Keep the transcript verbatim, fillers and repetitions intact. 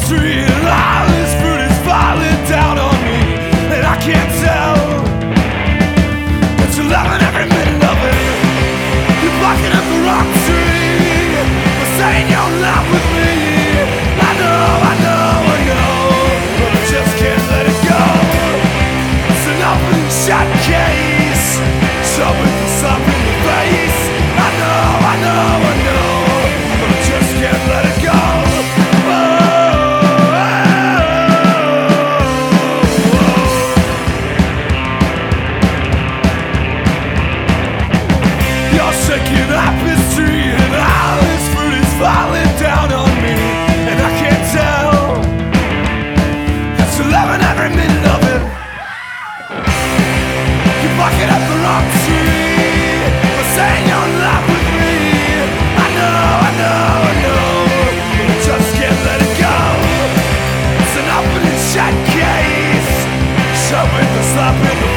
tree, and all this fruit is falling down on me, and I can't tell that you're loving every minute of it. You're barking up the wrong tree, but saying you're in love with me. I know, I know, I know, but I just can't let it go. It's an open and shut case, shoving the slap in the face. I know, I know, I know, but I just can't let it go. Shaking up his tree, and all his fruit is falling down on me, and I can't tell that you're loving every minute of it. You're barking up the wrong tree, but saying you're in love with me. I know, I know, I know, but I just can't let it go. It's an open and shut case, shoving the slap in the